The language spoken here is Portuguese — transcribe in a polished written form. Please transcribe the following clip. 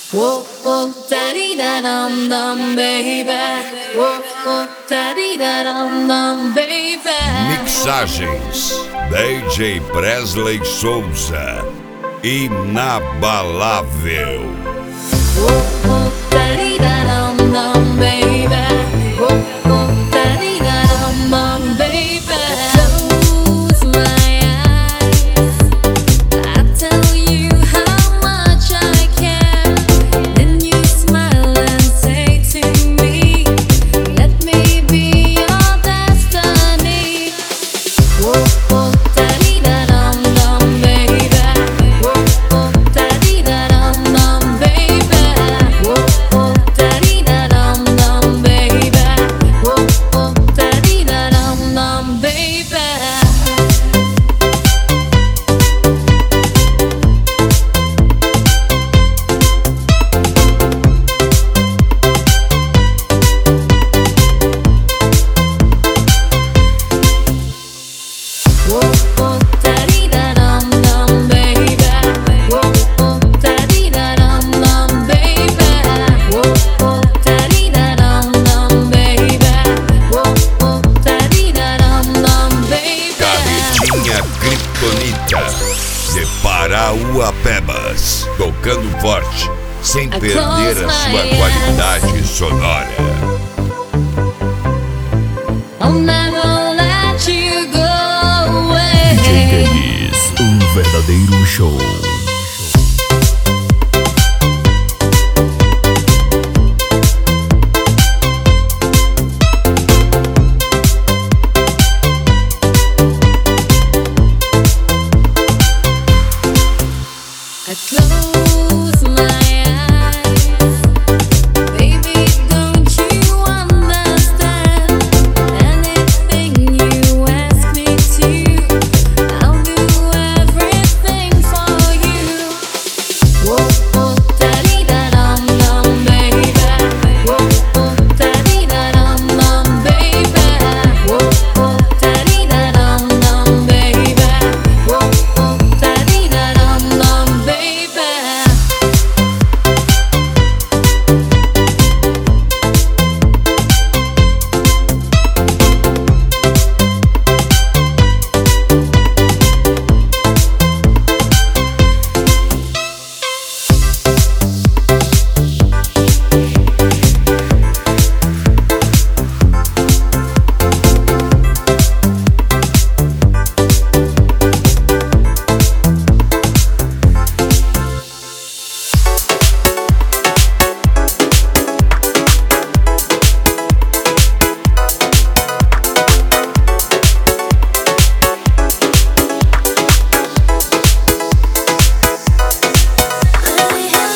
Whoa, whoa, daddy da dum dum, baby. Whoa, whoa, daddy da dum dum, baby. Mixagens DJ Presley Souza. Inabalável. Whoa, whoa, daddy da dum dum, baby. Whoa, whoa, daddy da dum dum, baby. Close my eyes, I tell you how much I care. Then you smile and say to me, let me be your destiny. Whoa, whoa, daddy da dum dum, baby. Whoa, whoa, daddy da dum dum, baby. Whoa, whoa, daddy da dum dum, baby. Whoa, whoa, daddy da dum dum, baby. Whoa, whoa, daddy da dum dum, baby. Whoa, whoa, daddy da dum dum, baby. Whoa, whoa, daddy da dum dum, baby. Whoa, whoa, daddy da dum dum, baby. Carretinha Kryptonita de Parauapebas, tocando forte, sem perder a sua qualidade sonora. I'll never let you go away. DJ Denis, verdadeiro show. I close my